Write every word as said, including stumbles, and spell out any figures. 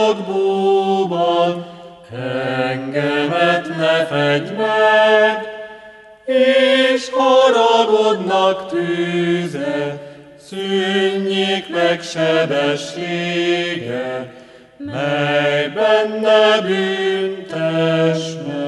jogdóban, engemet ne fedj meg, és haragodnak tűze, szűnjék meg sebessége, mely benne bűntes meg.